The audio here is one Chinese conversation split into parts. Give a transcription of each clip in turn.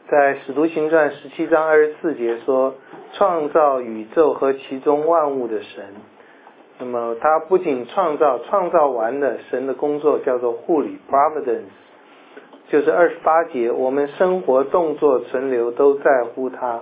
在使徒行传17章24节说，创造宇宙和其中万物的神。那么他不仅创造完了，神的工作叫做护理 providence， 就是28节，我们生活动作存留都在乎他。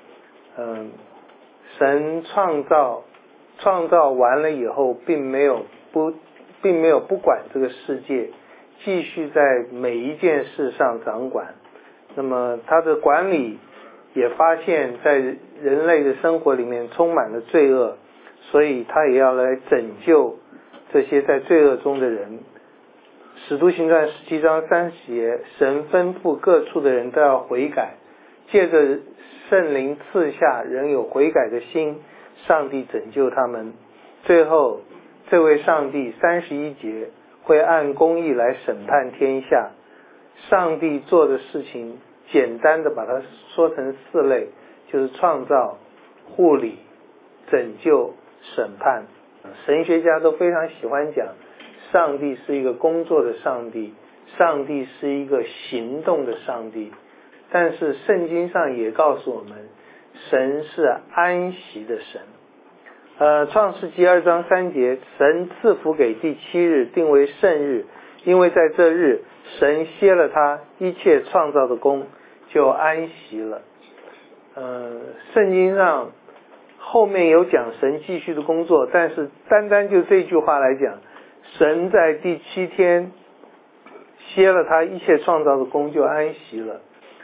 神创造完了以后，并没有不管这个世界，继续在每一件事上掌管。那么他的管理也发现在人类的生活里面充满了罪恶，所以他也要来拯救这些在罪恶中的人。使徒行传17章30节，神吩咐各处的人都要悔改，借着圣灵赐下人有悔改的心，上帝拯救他们。最后这位上帝31节会按公义来审判天下。上帝做的事情简单的把它说成4类，就是创造、护理、拯救、审判。神学家都非常喜欢讲上帝是一个工作的上帝，上帝是一个行动的上帝。但是圣经上也告诉我们，神是安息的神。创世纪2章3节，神赐福给第7日，定为圣日，因为在这日神歇了他一切创造的工，就安息了。圣经上后面有讲神继续的工作，但是单单就这句话来讲，神在第7天歇了他一切创造的工，就安息了。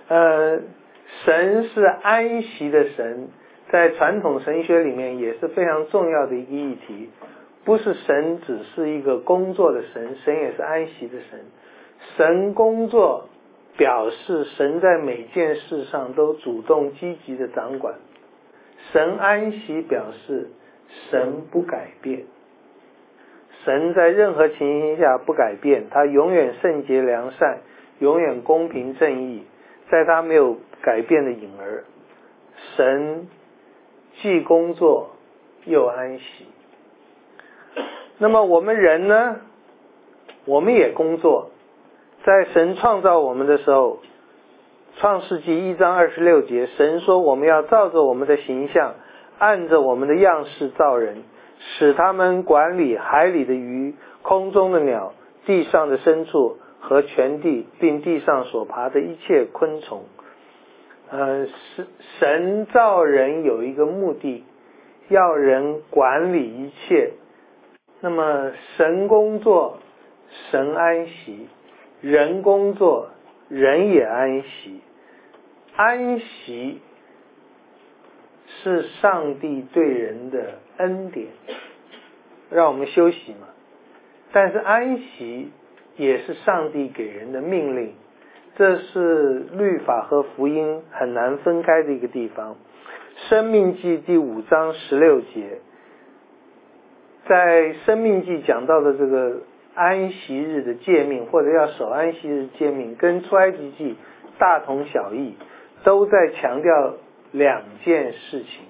神是安息的神，在传统神学里面也是非常重要的一个议题。不是神只是一个工作的神，神也是安息的神。神工作表示神在每件事上都主动积极的掌管，神安息表示神不改变。神在任何情形下不改变，他永远圣洁良善，永远公平正义，在他没有改变的影儿。神既工作又安息。那么我们人呢，我们也工作。在神创造我们的时候，创世纪1章26节，神说我们要照着我们的形象，按着我们的样式造人，使他们管理海里的鱼，空中的鸟，地上的牲畜和全地，并地上所爬的一切昆虫。神造人有一个目的，要人管理一切。那么神工作，神安息；人工作，人也安息。安息是上帝对人的恩典，让我们休息嘛。但是安息也是上帝给人的命令，这是律法和福音很难分开的一个地方。申命记第5章16节，在申命记讲到的这个安息日的诫命，或者要守安息日诫命，跟出埃及记大同小异，都在强调2件事情。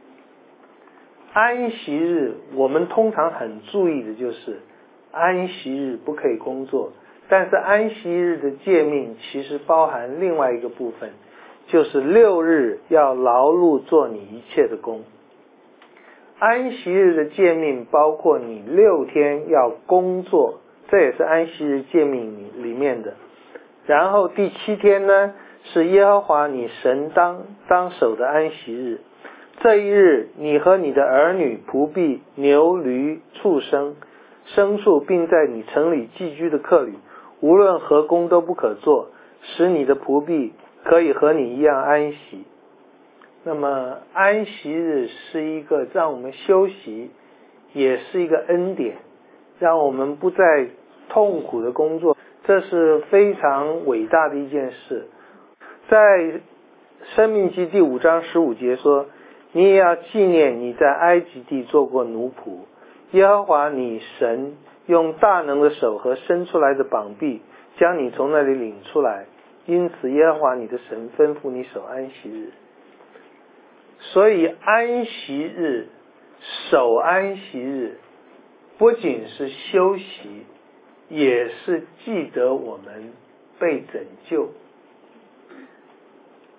安息日我们通常很注意的就是安息日不可以工作，但是安息日的诫命其实包含另外一个部分，就是6日要劳碌做你一切的工。安息日的诫命包括你6天要工作，这也是安息日诫命里面的。然后第7天呢，是耶和华你神当守的安息日。这一日，你和你的儿女、仆婢、牛、驴、畜生、牲畜，并在你城里寄居的客旅，无论何工都不可做，使你的仆婢可以和你一样安息。那么安息日是一个让我们休息，也是一个恩典，让我们不再痛苦的工作，这是非常伟大的一件事。在申命记第5章15节说，你也要纪念你在埃及地做过奴仆，耶和华你神用大能的手和伸出来的膀臂将你从那里领出来，因此耶和华你的神吩咐你守安息日。所以安息日，守安息日，不仅是休息，也是记得我们被拯救。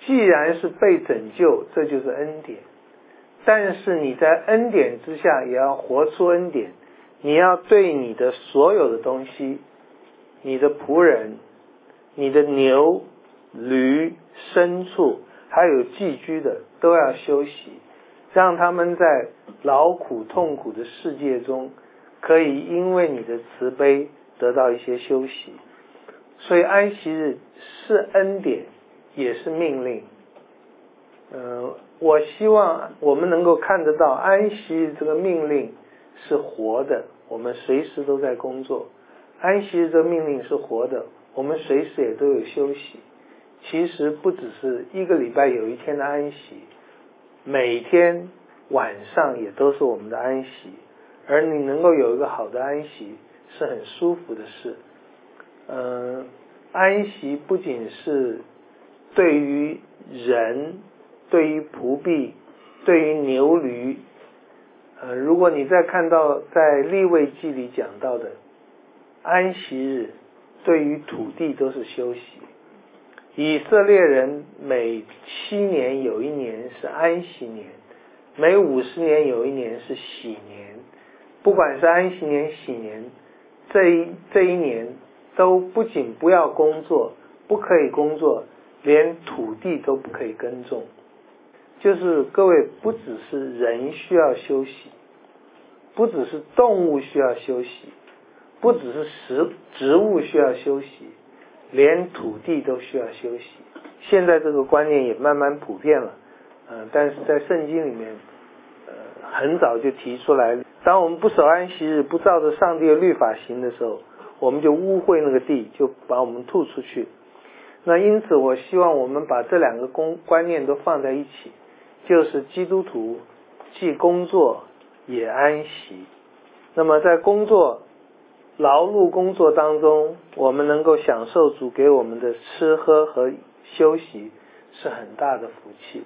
既然是被拯救，这就是恩典。但是你在恩典之下也要活出恩典，你要对你的所有的东西，你的仆人，你的牛、驴、牲畜，还有寄居的，都要休息，让他们在劳苦痛苦的世界中，可以因为你的慈悲得到一些休息。所以安息日是恩典，也是命令。我希望我们能够看得到安息日这个命令是活的，我们随时都在工作。安息日这个命令是活的，我们随时也都有休息。其实不只是一个礼拜有一天的安息，每天晚上也都是我们的安息，而你能够有一个好的安息是很舒服的事。安息不仅是对于人，对于仆婢，对于牛驴。如果你再看到在利未记里讲到的安息日，对于土地都是休息。以色列人每7年有一年是安息年，每50年有一年是喜年。不管是安息年、喜年，这一年都不仅不要工作，不可以工作，连土地都不可以耕种。就是各位，不只是人需要休息，不只是动物需要休息，不只是植物需要休息，连土地都需要休息。现在这个观念也慢慢普遍了，但是在圣经里面，很早就提出来，当我们不守安息日，不照着上帝的律法行的时候，我们就污秽那个地，就把我们吐出去。那因此我希望我们把这两个观念都放在一起，就是基督徒既工作也安息。那么在劳碌工作当中，我们能够享受主给我们的吃喝和休息，是很大的福气。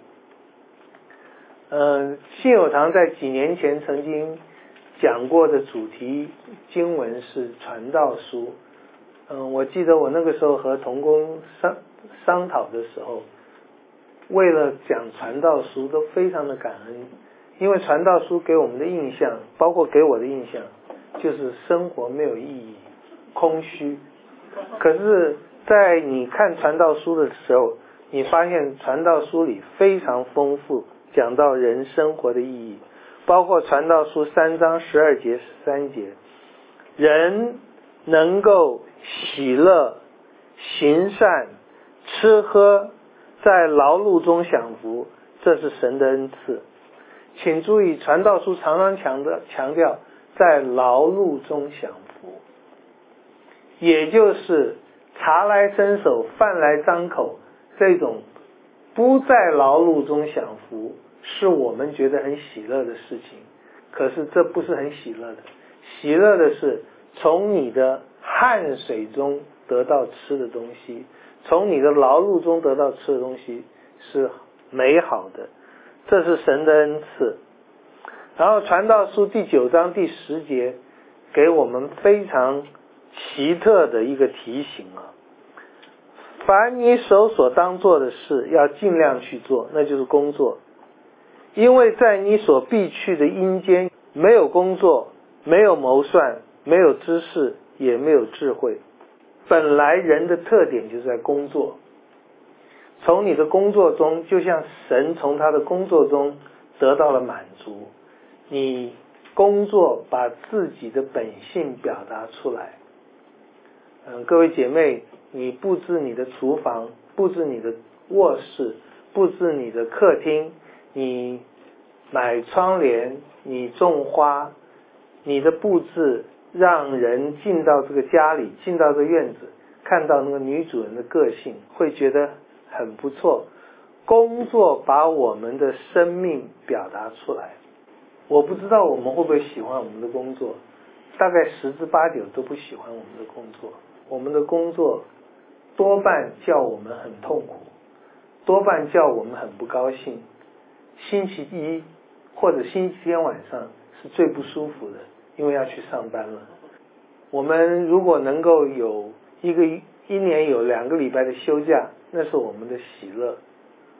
信友堂在几年前曾经讲过的主题经文是传道书。我记得我那个时候和同工商讨的时候，为了讲传道书都非常的感恩，因为传道书给我们的印象，包括给我的印象，就是生活没有意义，空虚。可是在你看传道书的时候，你发现传道书里非常丰富，讲到人生活的意义，包括传道书3章12节13节，人能够喜乐、行善、吃喝，在劳碌中享福，这是神的恩赐。请注意，传道书常常强调在劳碌中享福，也就是茶来伸手，饭来张口，这种不在劳碌中享福，是我们觉得很喜乐的事情。可是这不是很喜乐的，喜乐的是从你的汗水中得到吃的东西，从你的劳碌中得到吃的东西是美好的，这是神的恩赐。然后传道书第9章第10节给我们非常奇特的一个提醒凡你手所当做的事，要尽量去做，那就是工作。因为在你所必去的阴间，没有工作，没有谋算，没有知识，也没有智慧。本来人的特点就是在工作，从你的工作中，就像神从他的工作中得到了满足，你工作把自己的本性表达出来。各位姐妹，你布置你的厨房，布置你的卧室，布置你的客厅，你买窗帘，你种花，你的布置让人进到这个家里，进到这个院子，看到那个女主人的个性，会觉得很不错。工作把我们的生命表达出来。我不知道我们会不会喜欢我们的工作，大概10之8九都不喜欢我们的工作。我们的工作多半叫我们很痛苦，多半叫我们很不高兴。星期一或者星期天晚上是最不舒服的，因为要去上班了。我们如果能够有一年有2个礼拜的休假，那是我们的喜乐。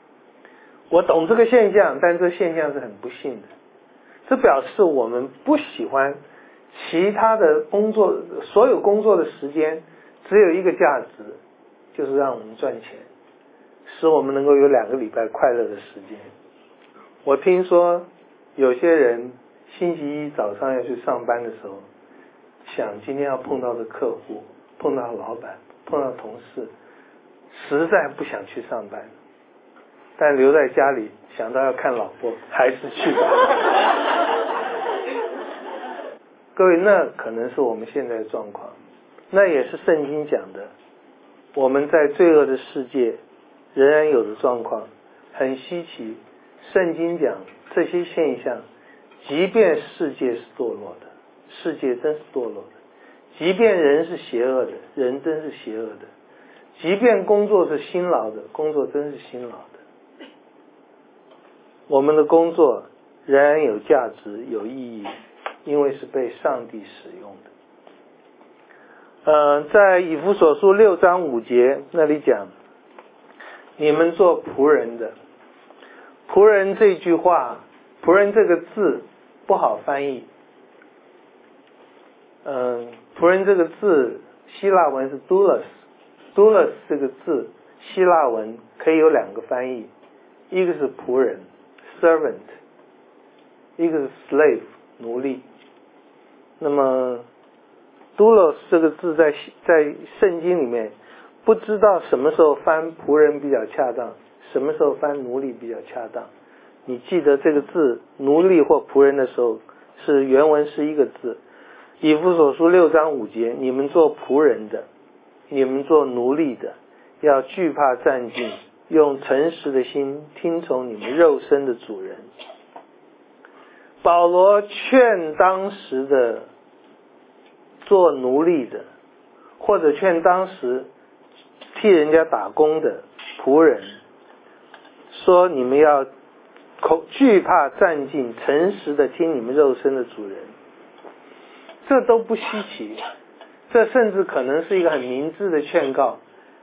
我懂这个现象，但这现象是很不幸的。这表示我们不喜欢其他的工作，所有工作的时间只有一个价值，就是让我们赚钱，使我们能够有2个礼拜快乐的时间。我听说有些人星期一早上要去上班的时候，想今天要碰到的客户，碰到老板，碰到同事，实在不想去上班，但留在家里想到要看老婆，还是去吧。各位，那可能是我们现在的状况，那也是圣经讲的，我们在罪恶的世界仍然有的状况，很稀奇。圣经讲这些现象，即便世界是堕落的，世界真是堕落的，即便人是邪恶的，人真是邪恶的，即便工作是辛劳的，工作真是辛劳的，我们的工作仍然有价值有意义，因为是被上帝使用的。在以弗所书6章5节那里讲，你们做仆人的。仆人这句话，仆人这个字不好翻译。仆人这个字希腊文是 doulos 这个字希腊文可以有2个翻译，一个是仆人 servant， 一个是 slave 奴隶。那么 doulos 这个字在圣经里面不知道什么时候翻仆人比较恰当，什么时候翻奴隶比较恰当。你记得这个字奴隶或仆人的时候，是原文是一个字。以弗所书6章5节，你们做仆人的，你们做奴隶的，要惧怕战兢，用诚实的心听从你们肉身的主人。保罗劝当时的做奴隶的，或者劝当时替人家打工的仆人，说你们要惧怕战兢，诚实的听你们肉身的主人。这都不稀奇，这甚至可能是一个很明智的劝告。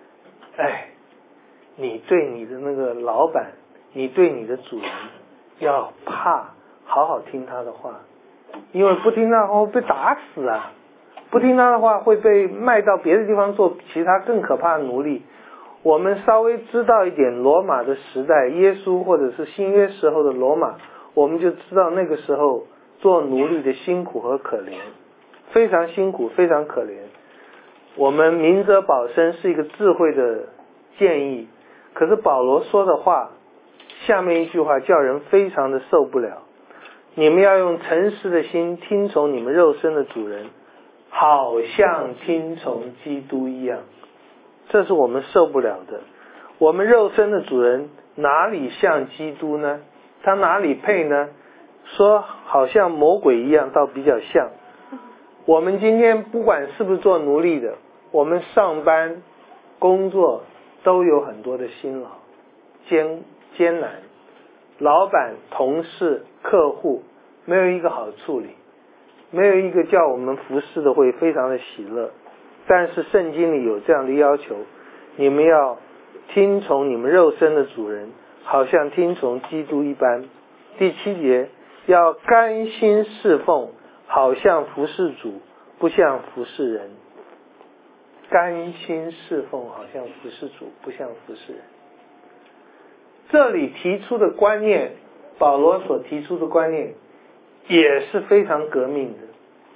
你对你的那个老板，你对你的主人要怕，好好听他的话，因为不听他的话会被打死啊，不听他的话会被卖到别的地方做其他更可怕的奴隶。我们稍微知道一点罗马的时代，耶稣或者是新约时候的罗马，我们就知道那个时候做奴隶的辛苦和可怜，非常辛苦，非常可怜。我们明哲保身是一个智慧的建议，可是保罗说的话，下面一句话叫人非常的受不了。你们要用诚实的心听从你们肉身的主人，好像听从基督一样。这是我们受不了的。我们肉身的主人哪里像基督呢？他哪里配呢？说好像魔鬼一样，倒比较像。我们今天不管是不是做奴隶的，我们上班工作都有很多的辛劳艰难，老板同事客户没有一个好处理，没有一个叫我们服侍的会非常的喜乐。但是圣经里有这样的要求，你们要听从你们肉身的主人，好像听从基督一般。第7节，要甘心侍奉，好像服侍主，不像服侍人。甘心侍奉，好像服侍主，不像服侍人。这里提出的观念，保罗所提出的观念也是非常革命的，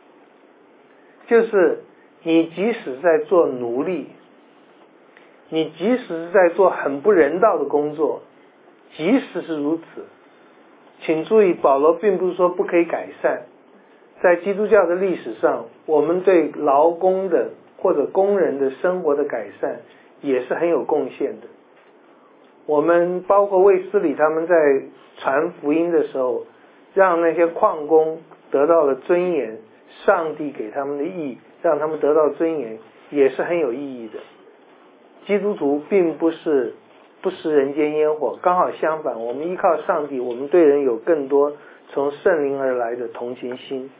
就是你即使在做奴隶，你即使是在做很不人道的工作，即使是如此，请注意，保罗并不是说不可以改善。在基督教的历史上，我们对劳工的或者工人的生活的改善也是很有贡献的。我们包括卫斯理他们在传福音的时候，让那些矿工得到了尊严，上帝给他们的义，让他们得到尊严，也是很有意义的。基督徒并不是不食人间烟火，刚好相反，我们依靠上帝，我们对人有更多从圣灵而来的同情心。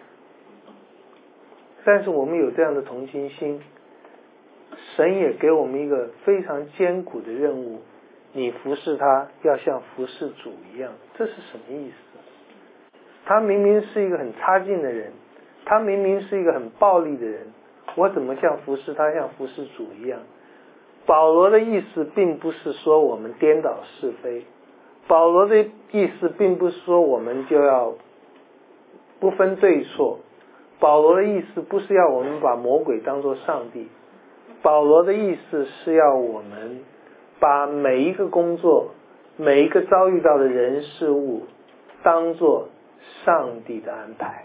但是我们有这样的同情心，神也给我们一个非常艰苦的任务， 你服侍他要像服侍主一样，这是什么意思？他明明是一个很差劲的人，他明明是一个很暴力的人，我怎么像服侍他像服侍主一样？保罗的意思并不是说我们颠倒是非，保罗的意思并不是说我们就要不分对错，保罗的意思不是要我们把魔鬼当作上帝，保罗的意思是要我们把每一个工作，每一个遭遇到的人事物当作上帝的安排。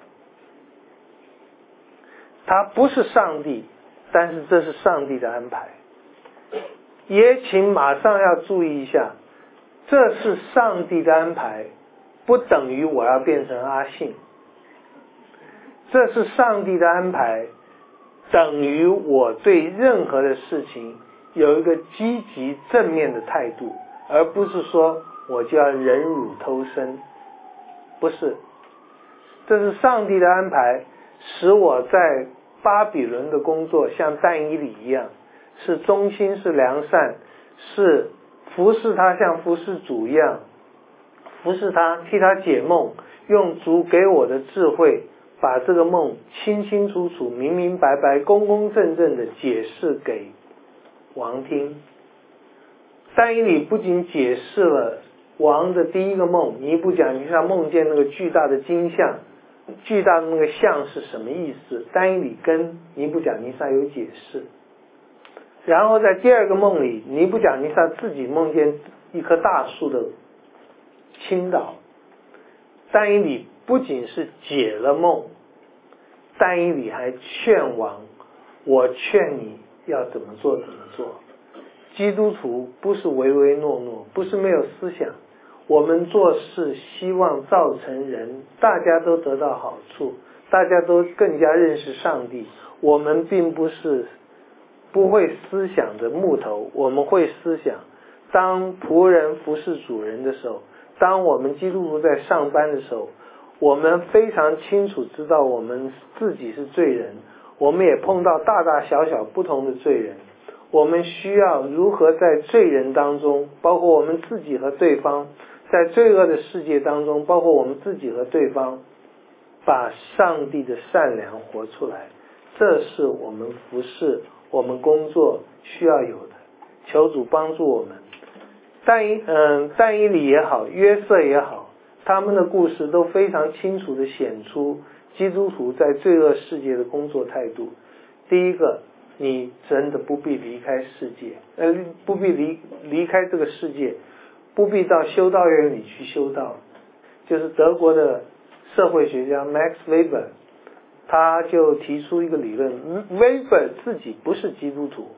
他不是上帝，但是这是上帝的安排。也请马上要注意一下，这是上帝的安排，不等于我要变成阿信。这是上帝的安排，等于我对任何的事情有一个积极正面的态度，而不是说我就要忍辱偷生。不是，这是上帝的安排，使我在巴比伦的工作像但以理一样，是忠心，是良善，是服侍他像服侍主一样，服侍他，替他解梦，用主给我的智慧把这个梦清清楚楚、明明白白、公公正正的解释给王听。但以理不仅解释了王的第一个梦，尼布甲尼撒梦见那个巨大的金像，巨大的那个像是什么意思，但以理跟尼布甲尼撒有解释。然后在第二个梦里，尼布甲尼撒自己梦见一棵大树的倾倒，但以理不仅是解了梦，但以理还劝王，我劝你要怎么做怎么做。基督徒不是唯唯诺诺，不是没有思想，我们做事希望造成人大家都得到好处，大家都更加认识上帝。我们并不是不会思想的木头，我们会思想。当仆人服侍主人的时候，当我们基督徒在上班的时候，我们非常清楚知道我们自己是罪人，我们也碰到大大小小不同的罪人，我们需要如何在罪人当中，包括我们自己和对方，在罪恶的世界当中，包括我们自己和对方，把上帝的善良活出来。这是我们服侍，我们工作需要有的。求主帮助我们。但以理也好，约瑟也好，他们的故事都非常清楚地显出基督徒在罪恶世界的工作态度。第一个，你真的不必离开世界，不必离开这个世界，不必到修道院里去修道。就是德国的社会学家 Max Weber， 他就提出一个理论。Weber 自己不是基督徒，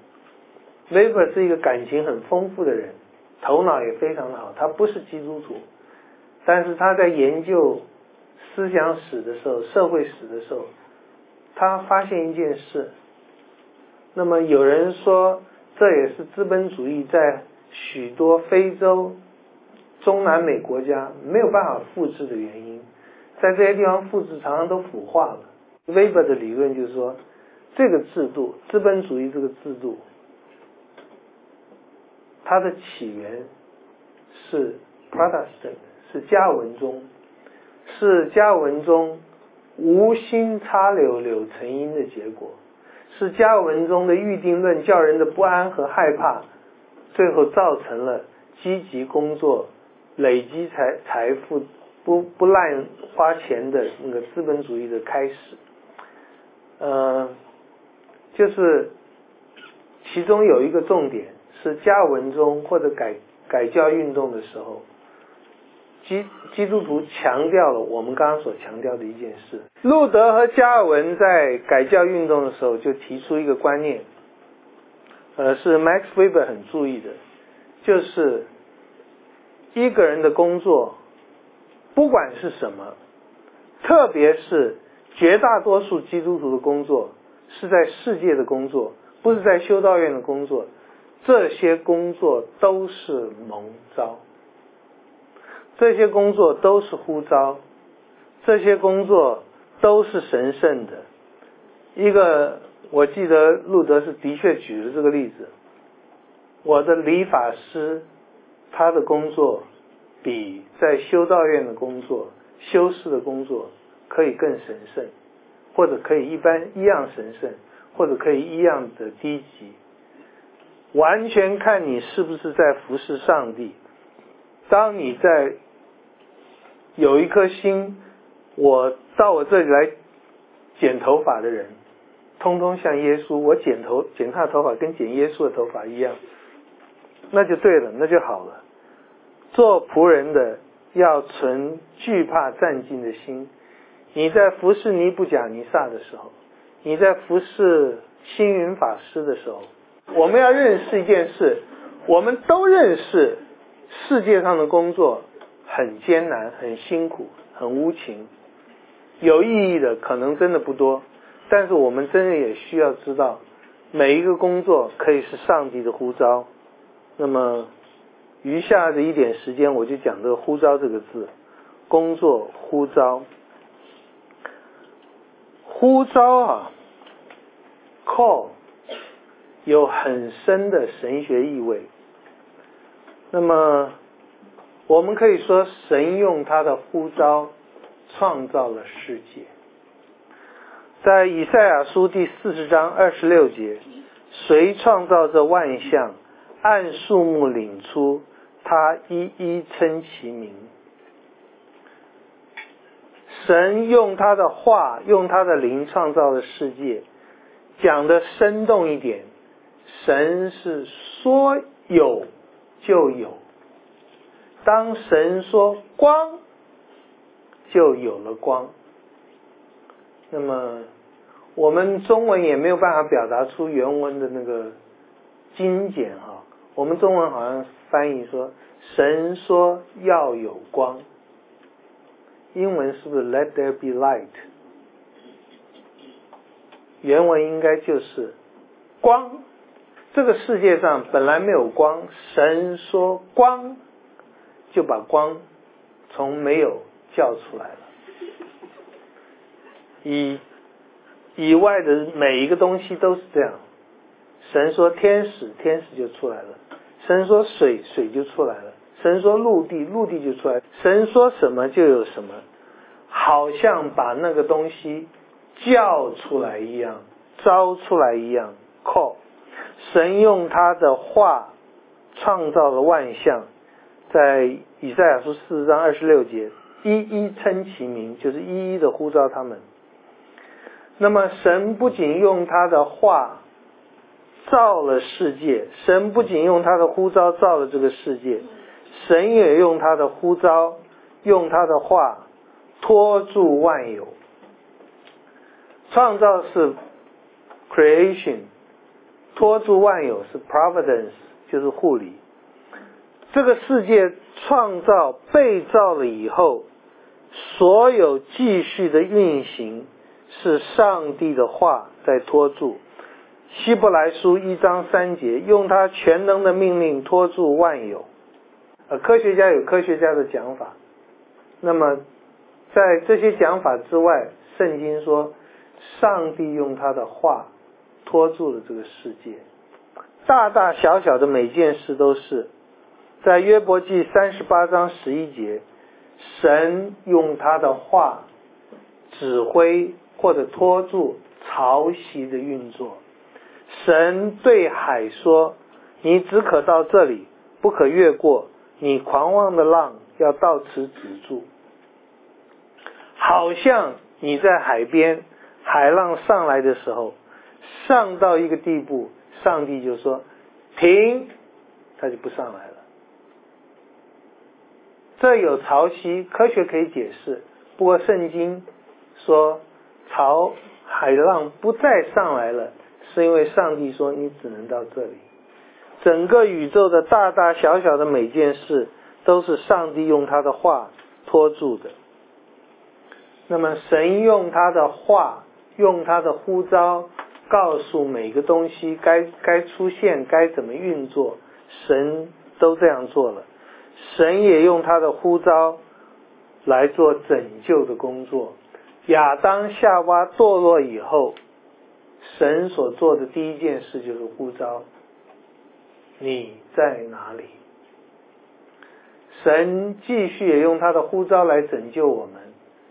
Weber 是一个感情很丰富的人，头脑也非常好，他不是基督徒，但是他在研究思想史的时候，社会史的时候，他发现一件事。那么有人说这也是资本主义在许多非洲、中南美国家没有办法复制的原因，在这些地方复制常常都腐化了。Weber 的理论就是说，这个制度，资本主义这个制度，它的起源是 Protestant， 是加尔文宗，是加尔文宗无心插柳柳成荫的结果，是加尔文宗的预定论叫人的不安和害怕，最后造成了积极工作、累积财富、不滥花钱的那个资本主义的开始。就是其中有一个重点是加尔文宗或者改教运动的时候，基督徒强调了我们刚刚所强调的一件事。路德和加尔文在改教运动的时候就提出一个观念，是 Max Weber 很注意的，就是一个人的工作不管是什么，特别是绝大多数基督徒的工作是在世界的工作，不是在修道院的工作，这些工作都是蒙召，这些工作都是呼召，这些工作都是神圣的。我记得路德是的确举了这个例子，我的理发师他的工作比在修道院的工作、修士的工作可以更神圣，或者可以一样神圣，或者可以一样的低级，完全看你是不是在服侍上帝。当你在有一颗心，我到我这里来剪头发的人，通通像耶稣，我剪他的头发跟剪耶稣的头发一样，那就对了，那就好了。做仆人的要存惧怕战兢的心。你在服侍尼布甲尼撒的时候，你在服侍星云法师的时候，我们要认识一件事，我们都认识世界上的工作很艰难、很辛苦、很无情，有意义的可能真的不多，但是我们真的也需要知道，每一个工作可以是上帝的呼召。那么余下的一点时间，我就讲这个呼召这个字，工作呼召。呼召啊 ，call 有很深的神学意味。那么我们可以说，神用他的呼召创造了世界。在以赛亚书第40章26节，谁创造这万象，按数目领出，他一一称其名。神用他的话，用他的灵创造的世界。讲的生动一点，神是说有就有。当神说光，就有了光。那么我们中文也没有办法表达出原文的那个精简啊。我们中文好像翻译说神说要有光，英文是不是 Let there be light？ 原文应该就是光。这个世界上本来没有光，神说光，就把光从没有叫出来了。以外的每一个东西都是这样，神说天使，天使就出来了；神说水，水就出来了；神说陆地，陆地就出来了；神说什么就有什么，好像把那个东西叫出来一样，招出来一样。call， 神用他的话创造了万象，在以赛亚书40章26节，一一称其名，就是一一的呼召他们。那么神不仅用他的话造了世界，神不仅用他的呼召造了这个世界，神也用他的呼召，用他的话托住万有。创造是 creation， 托住万有是 providence， 就是护理。这个世界创造被造了以后，所有继续的运行是上帝的话在托住。希伯来书1章3节，用他全能的命令托住万有。科学家有科学家的讲法，那么在这些讲法之外，圣经说上帝用他的话托住了这个世界。大大小小的每件事都是。在约伯记38章11节，神用他的话指挥或者托住潮汐的运作。神对海说，你只可到这里，不可越过，你狂妄的浪要到此止住。好像你在海边，海浪上来的时候，上到一个地步，上帝就说停，他就不上来了。这有潮汐，科学可以解释，不过圣经说海浪不再上来了，是因为上帝说你只能到这里。整个宇宙的大大小小的每件事都是上帝用他的话托住的。那么神用他的话，用他的呼召告诉每个东西该出现，该怎么运作，神都这样做了。神也用他的呼召来做拯救的工作。亚当夏娃堕落以后，神所做的第一件事就是呼召，你在哪里？ 神继续也用他的呼召来拯救我们。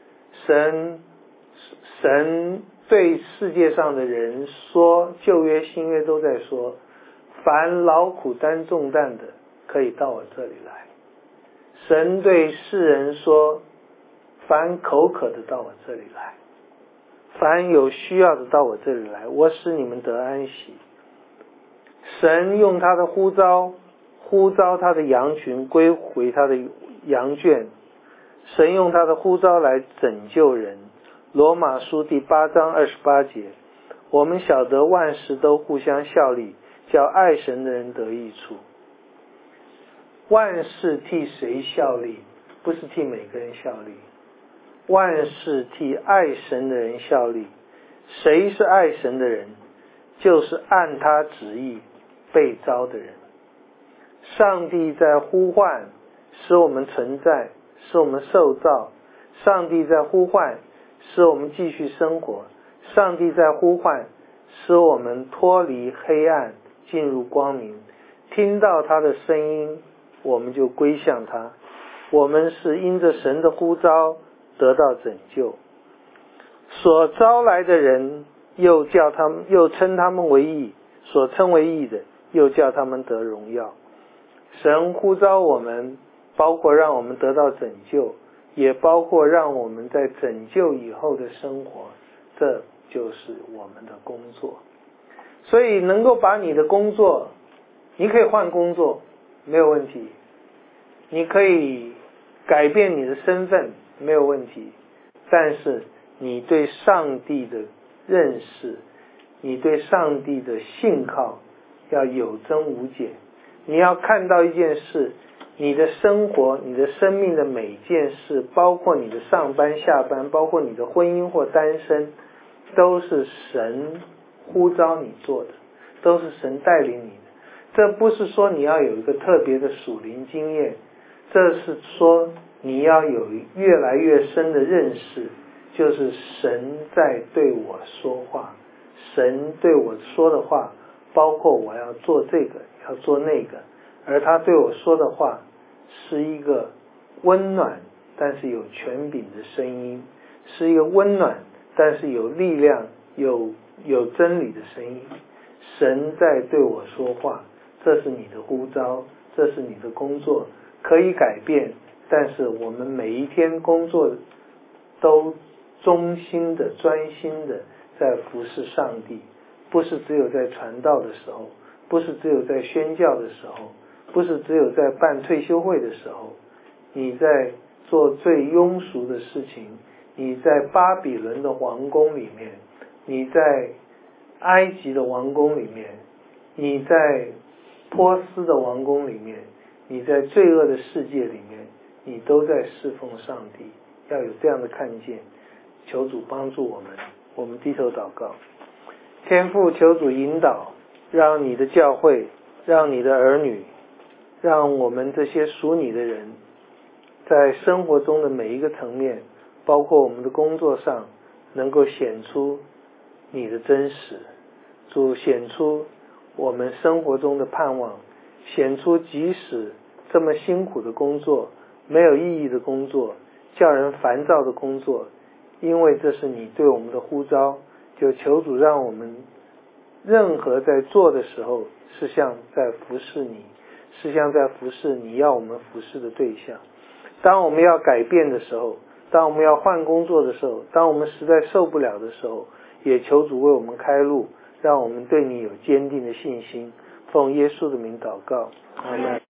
神对世界上的人说，旧约新约都在说，凡劳苦担重担的可以到我这里来。神对世人说，凡口渴的到我这里来，凡有需要的到我这里来，我使你们得安息。神用他的呼召他的羊群归回他的羊圈，神用他的呼召来拯救人。罗马书第8章28节，我们晓得万事都互相效力，叫爱神的人得益处。万事替谁效力？不是替每个人效力，万事替爱神的人效力。谁是爱神的人？就是按他旨意被召的人。上帝在呼唤，使我们存在，使我们受造。上帝在呼唤，使我们继续生活。上帝在呼唤，使我们脱离黑暗，进入光明。听到他的声音，我们就归向他。我们是因着神的呼召得到拯救。所招来的人又称他们为义，所称为义的又叫他们得荣耀。神呼召我们，包括让我们得到拯救，也包括让我们在拯救以后的生活，这就是我们的工作。所以能够把你的工作，你可以换工作，没有问题，你可以改变你的身份，没有问题，但是你对上帝的认识，你对上帝的信靠要有增无减。你要看到一件事，你的生活，你的生命的每件事，包括你的上班下班，包括你的婚姻或单身，都是神呼召你做的，都是神带领你的。这不是说你要有一个特别的属灵经验，这是说你要有越来越深的认识，就是神在对我说话，神对我说的话包括我要做这个，要做那个，而他对我说的话是一个温暖但是有权柄的声音，是一个温暖但是有力量有真理的声音。神在对我说话，这是你的呼召，这是你的工作，可以改变，但是我们每一天工作都忠心的专心的在服侍上帝，不是只有在传道的时候，不是只有在宣教的时候，不是只有在办退休会的时候，你在做最庸俗的事情，你在巴比伦的王宫里面，你在埃及的王宫里面，你在波斯的王宫里面，你在罪恶的世界里面，你都在侍奉上帝。要有这样的看见，求主帮助我们。我们低头祷告。天父，求主引导，让你的教会，让你的儿女，让我们这些属你的人，在生活中的每一个层面，包括我们的工作上，能够显出你的真实。主，显出我们生活中的盼望，显出即使这么辛苦的工作，没有意义的工作，叫人烦躁的工作，因为这是你对我们的呼召，就求主让我们任何在做的时候，是像在服侍你，是像在服侍你要我们服侍的对象。当我们要改变的时候，当我们要换工作的时候，当我们实在受不了的时候，也求主为我们开路，让我们对你有坚定的信心。奉耶稣的名祷告，阿们。